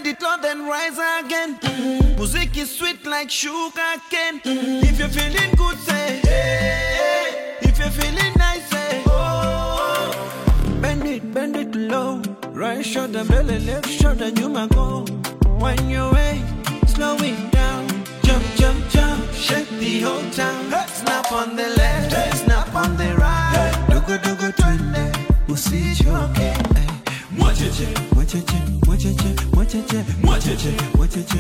Bend it low, then rise again. Music is sweet like sugar cane. If you're feeling good, say hey. If you're feeling nice, say oh. Bend it low. Right shoulder, belly, left shoulder, you might go. When you way, slow it down. Jump, jump, jump, shake the whole town. Snap on the left, snap on the right. Dogo, twende, usichoke. Mwacheche, mwacheche, mwacheche, mwacheche, mwacheche, mwacheche.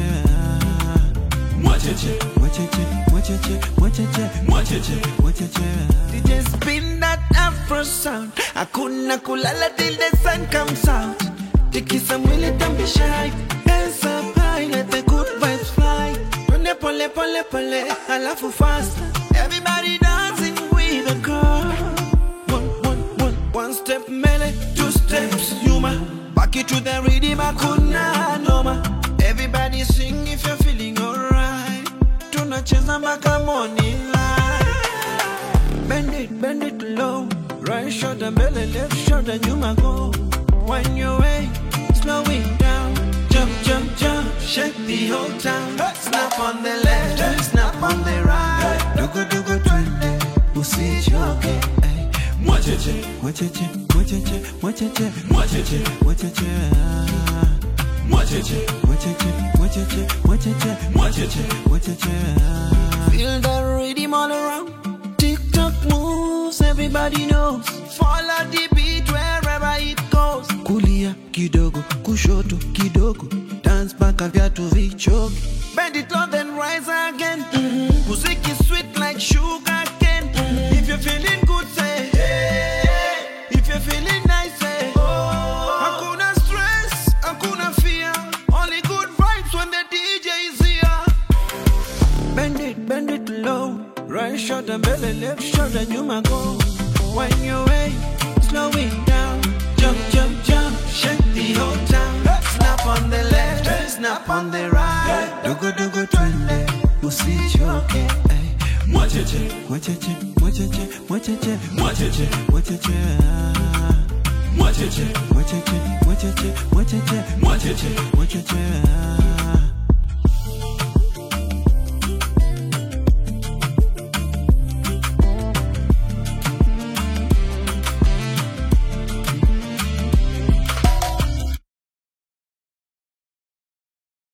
Mwacheche, mwacheche, mwacheche, mwacheche, mwacheche, mwacheche. DJ spin that Afro sound. Hakuna kulala till the sun comes out. Tikisa mwili, don't be shy. Hands up high, let the good vibes fly. Twende pole, pole, pole, alafu fast. Everybody dancing with a girl. One step melee, two steps Yuma. Back it to the rhythm, hakuna noma. Everybody sing if you're feeling alright. Tunacheza mpaka morning light. Bend it low. Right shoulder, belly, left shoulder, Yuma go. When you way, slow it down. Jump, jump, jump, shake the whole town. Snap on the left, snap on the right. Dogo, twende, usichoke. Mwacheche, mwacheche, mwacheche, mwacheche, mwacheche, mwacheche. Mwacheche, mwacheche, mwacheche, mwacheche, mwacheche, mwacheche. Feel the rhythm all around. TikTok moves, everybody knows. Follow the beat wherever it goes. Kulia kidogo, kushoto kidogo. Dance mpaka viatu vichoke. Bend it low, then rise again. Music is sweet like sugar cane. If you're feeling good, say hey. If you're feeling nice, say oh. Hakuna stress, hakuna fear. Only good vibes when the DJ is here. Bend it low. Right shoulder, belly, left shoulder, you might go. When you way, slow it down. Jump, jump, jump, shake the whole town. Snap on the left, snap on the right. Dogo, twende, usichoke. Mwacheche, mwacheche, mwacheche, mwacheche, mwacheche, mwacheche. Mwacheche, mwacheche, mwacheche, mwacheche, mwacheche, mwacheche.